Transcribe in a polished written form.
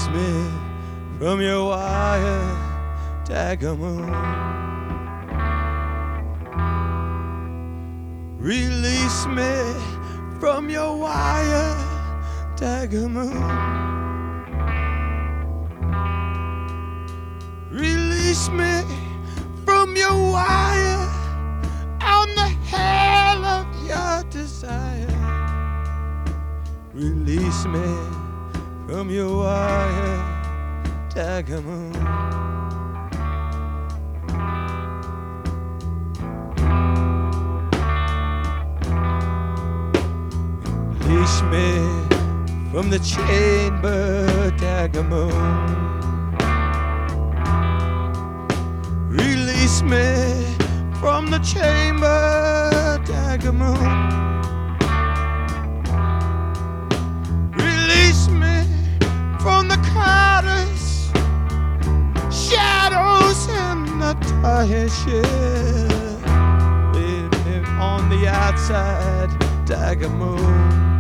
Release me from your wire, Dagamoon. Release me from your wire, Dagamoon. Release me from your wire, I'm the hell of your desire. Release me from your wire, Dagamoon. Release me from the chamber, Dagamoon. Release me from the chamber, Dagamoon. Release me from the crowders, shadows and the tired ship. Leave me on the outside, Dagamoon.